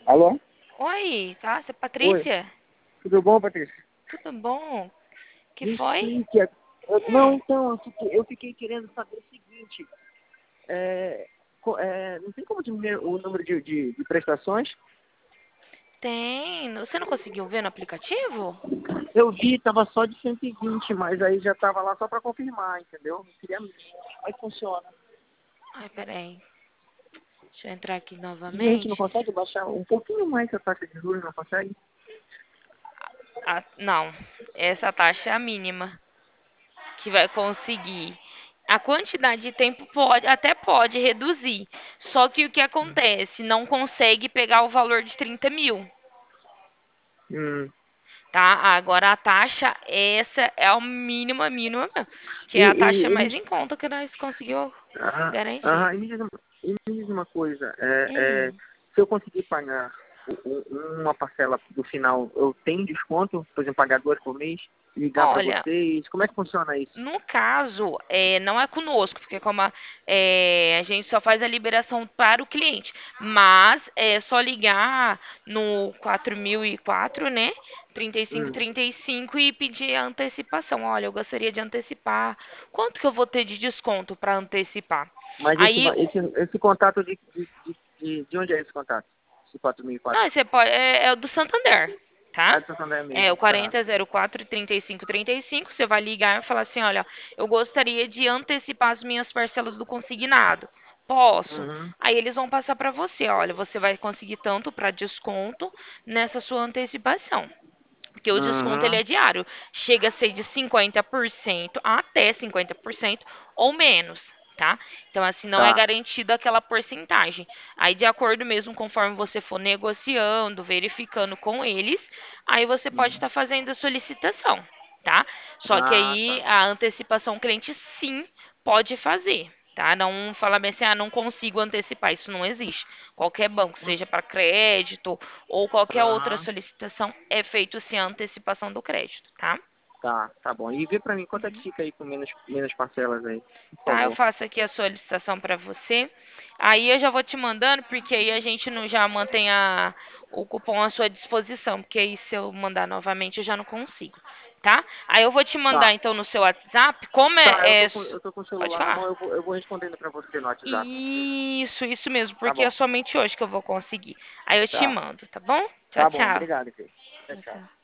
Alô? Oi, tá? Você é Oi, Patrícia? tudo bom, Patrícia? Tudo bom? Que Me foi? explique. Não, Hum, então, eu fiquei querendo saber o seguinte. Não tem como diminuir o número de prestações? tem. Você não conseguiu ver no aplicativo? Eu vi, tava só de 120, mas aí já tava lá só para confirmar, entendeu? Eu queria como é que funciona. Ai, peraí. Deixa eu entrar aqui E a gente não novamente. consegue baixar um pouquinho mais a taxa de juros, não consegue? Ah, não. Essa taxa é a mínima que vai conseguir. A quantidade de tempo pode, até pode reduzir. Só que o que acontece? Não consegue pegar o valor de 30 mil. Hum. Tá? Agora a taxa, essa é a mínima mesmo. Que E, é a taxa e mais eles. em conta que nós conseguimos garantir. E me diz uma coisa. Hum. Se eu conseguir pagar uma parcela do final, eu tenho desconto? Por exemplo, pagar duas por mês? Ligar para Olha, vocês? Como é que funciona isso? no caso, não é conosco, porque como a gente só faz a liberação para o cliente. Mas é só ligar no 4004, né? Trinta e cinco Hum. trinta e cinco e pedir a antecipação. Olha, eu gostaria de antecipar. Quanto que eu vou ter de desconto para antecipar? Mas esse, Aí, esse contato de onde é esse contato? Esse 4004? não, você pode, é o do Santander, tá? Ah, de Santander É mesmo. o Tá. 4004 3535. Você vai ligar e falar assim: olha, eu gostaria de antecipar as minhas parcelas do consignado. Posso? Uhum. Aí eles vão passar para você: olha, você vai conseguir tanto para desconto nessa sua antecipação. Porque o desconto ele Uhum. é diário. Chega a ser de 50% até 50% ou menos, tá? Então, assim, não é Tá. garantido aquela porcentagem. Aí, de acordo mesmo, conforme você for negociando, verificando com eles, aí você pode Uhum. estar fazendo a solicitação, tá? Só que Ah, aí tá. a antecipação o cliente sim pode fazer. Tá? Não falar bem assim, não consigo antecipar, isso não existe. Qualquer banco, seja para crédito ou qualquer outra Aham. solicitação, é feito sim a antecipação do crédito, tá? Tá bom. E vê pra mim quanto é que Uhum. fica aí com menos parcelas aí, por Tá, eu favor. faço aqui a solicitação para você. Aí eu já vou te mandando, porque aí a gente não já mantém o cupom à sua disposição, porque aí se eu mandar novamente eu já não consigo, tá? Aí eu vou te mandar Tá. então no seu WhatsApp, como Tá, eu é, tô com, eu tô com o pode celular na mão, falar. eu vou respondendo pra você no WhatsApp. Isso mesmo, Tá porque é bom. somente hoje que eu vou conseguir. Aí eu te Tá. mando, tá bom? Tchau, Tá bom, tchau. obrigado, Cris. Tchau, Tchau, tchau. tchau.